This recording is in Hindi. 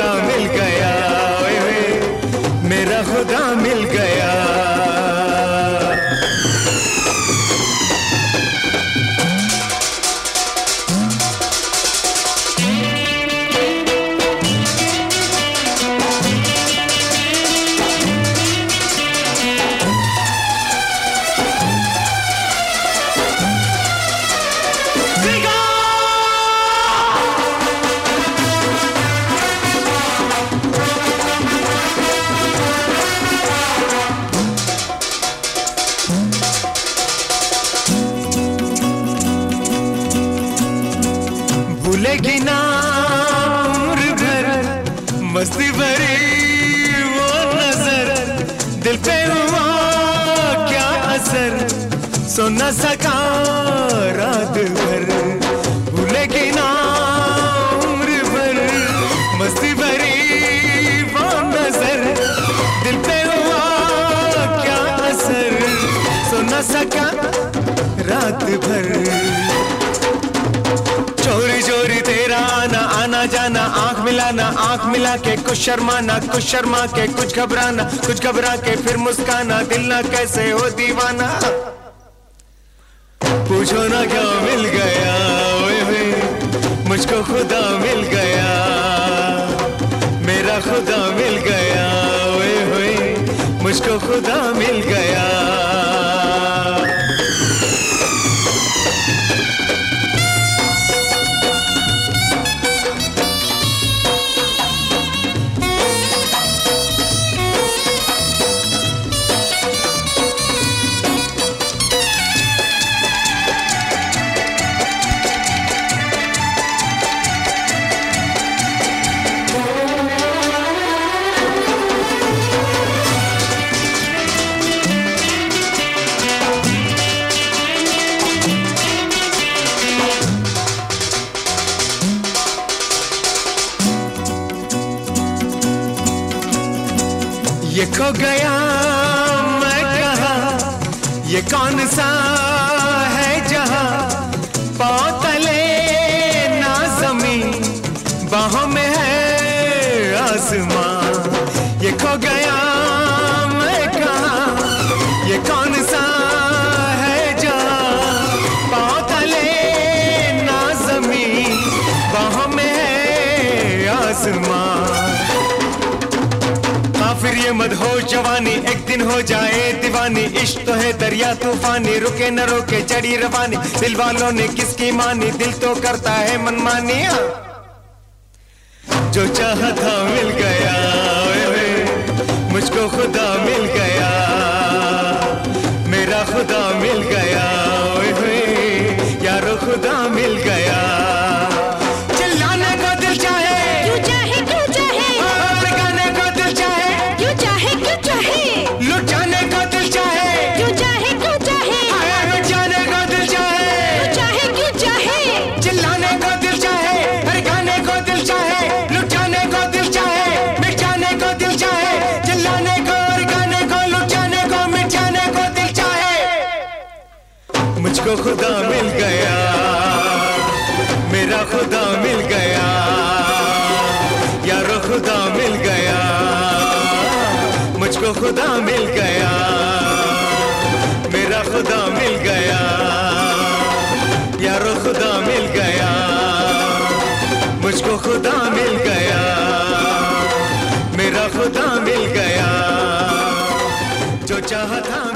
खुदा मिल गया, ओए ओए मेरा खुदा मिल गया। भूलेगी ना उम्र भर मस्ती भरी वो नजर, दिल पे हुआ क्या असर सो न सका रात भर। भूलेगी ना उम्र भर मस्ती भरी वो नजर, दिल पे हुआ क्या असर सो न सका रात भर। चोरी चोरी तेरा आना आना जाना, आंख मिलाना आंख मिला के कुछ शर्माना, कुछ शर्मा के कुछ घबराना, कुछ घबरा के फिर मुस्काना, दिल ना कैसे हो दीवाना। पूछो ना क्या मिल गया, ओए ओए मुझको खुदा मिल गया, मेरा खुदा मिल गया, ओए ओए मुझको खुदा मिल गया। ये खो गया मैं कहा, ये कौन सा है जहां, पाँव तले ना जमीन बाहों में है आसमां। ये खो गया मैं कहा, ये कौन सा है जहां, पाँव तले ना जमीन बाहों में है आसमां। फिर ये मदहोश जवानी एक दिन हो जाए दीवानी, इश्क तो है दरिया तूफानी, रुके न रोके चढ़ी रवानी, दिल वालों ने किसकी मानी, दिल तो करता है मनमानी। जो चाहा था मिल गया, ओए ओए मुझको खुदा मिल गया, मेरा खुदा मिल गया, ओए ओए यारो खुदा मिल गया। चिल्लाने को दिल चाहे क्यों चाहे क्यों चाहे, गाने को दिल चाहे क्यों चाहे क्यों चाहे, लुट जाने को दिल चाहे क्यों चाहे क्यों चाहे, लुट जाने को दिल चाहे क्यों चाहे क्यों चाहे, चिल्लाने को दिल चाहे हर गाने को दिल चाहे, लुट जाने को दिल चाहे मिट जाने को दिल चाहे, चिल्लाने को हर गाने को लुट जाने को मिट जाने को दिल चाहे। मुझको खुदा मिल गया, मेरा खुदा मिल गया, यारो खुदा मिल गया, मुझको खुदा मिल गया, मेरा खुदा मिल गया, यारो खुदा मिल गया, मुझको खुदा मिल गया, मेरा खुदा मिल गया। जो चाहा था